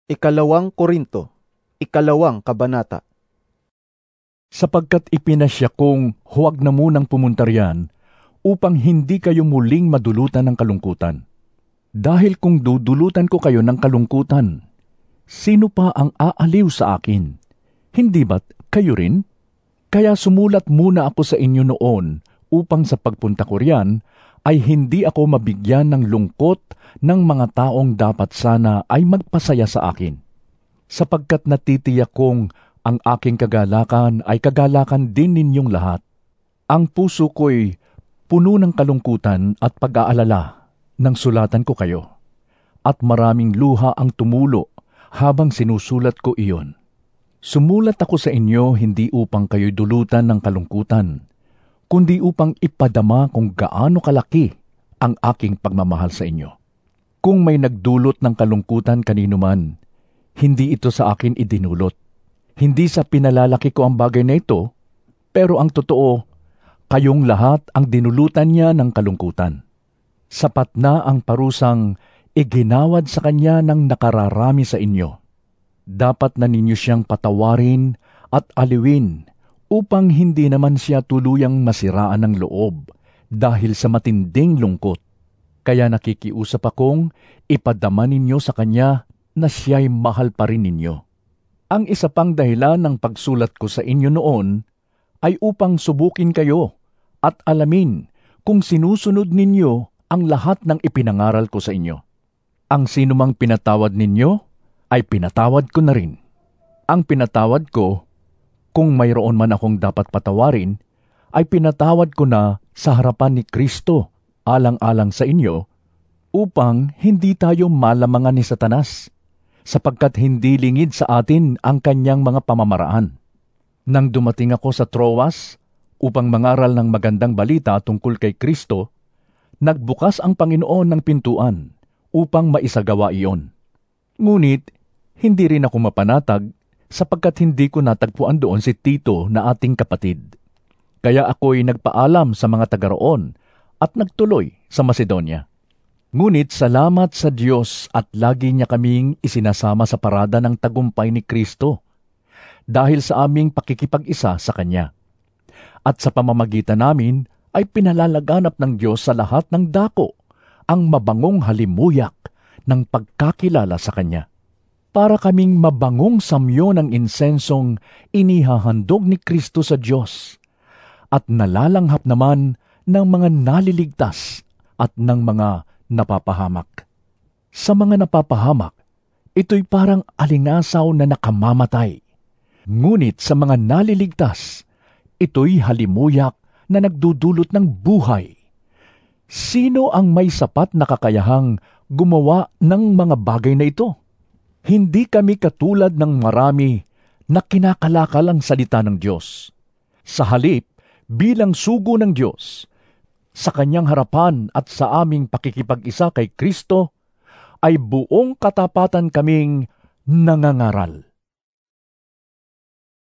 Ikalawang Korinto, ikalawang kabanata. Sapagkat ipinasya kong huwag na munang pumunta riyan upang hindi kayo muling madulutan ng kalungkutan. Dahil kung dudulutan ko kayo ng kalungkutan, sino pa ang aaliw sa akin? Hindi ba't kayo rin? Kaya sumulat muna ako sa inyo noon upang sa pagpunta ko riyan ay hindi ako mabigyan ng lungkot ng mga taong dapat sana ay magpasaya sa akin. Sapagkat natitiyak kong ang aking kagalakan ay kagalakan din ninyong lahat. Ang puso ko'y puno ng kalungkutan at pag-aalala nang sulatan ko kayo. At maraming luha ang tumulo habang sinusulat ko iyon. Sumulat ako sa inyo hindi upang kayo'y dulutan ng kalungkutan, kundi upang ipadama kung gaano kalaki ang aking pagmamahal sa inyo. Kung may nagdulot ng kalungkutan kanino man, hindi ito sa akin idinulot. Hindi sa pinalalaki ko ang bagay na ito, pero ang totoo, kayong lahat ang dinulutan niya ng kalungkutan. Sapat na ang parusang iginawad sa kanya ng nakararami sa inyo. Dapat na ninyo siyang patawarin at aliwin upang hindi naman siya tuluyang masiraan ng loob dahil sa matinding lungkot. Kaya nakikiusap akong ipadama ninyo sa kanya na siya'y mahal pa rin ninyo. Ang isa pang dahilan ng pagsulat ko sa inyo noon ay upang subukin kayo at alamin kung sinusunod ninyo ang lahat ng ipinangaral ko sa inyo. Ang sinumang pinatawad ninyo ay pinatawad ko na rin. Ang pinatawad ko, kung mayroon man akong dapat patawarin, ay pinatawad ko na sa harapan ni Kristo alang-alang sa inyo, upang hindi tayo malamangan ni Satanas, sapagkat hindi lingid sa atin ang kanyang mga pamamaraan. Nang dumating ako sa Troas upang mangaral ng magandang balita tungkol kay Kristo, nagbukas ang Panginoon ng pintuan upang maisagawa iyon. Ngunit, hindi rin ako mapanatag sapagkat hindi ko natagpuan doon si Tito na ating kapatid. Kaya ako'y nagpaalam sa mga taga roon at nagtuloy sa Macedonia. Ngunit salamat sa Diyos at lagi niya kaming isinasama sa parada ng tagumpay ni Kristo dahil sa aming pakikipag-isa sa Kanya. At sa pamamagitan namin ay pinalalaganap ng Diyos sa lahat ng dako ang mabangong halimuyak ng pagkakilala sa Kanya. Para kaming mabangong samyo ng insensong inihahandog ni Kristo sa Diyos at nalalanghap naman ng mga naliligtas at ng mga napapahamak. Sa mga napapahamak, ito'y parang alingasaw na nakamamatay. Ngunit sa mga naliligtas, ito'y halimuyak na nagdudulot ng buhay. Sino ang may sapat na kakayahang gumawa ng mga bagay na ito? Hindi kami katulad ng marami na kinakalakal ang salita ng Diyos. Sa halip, bilang sugo ng Diyos, sa Kanyang harapan at sa aming pakikipag-isa kay Kristo, ay buong katapatan kaming nangangaral.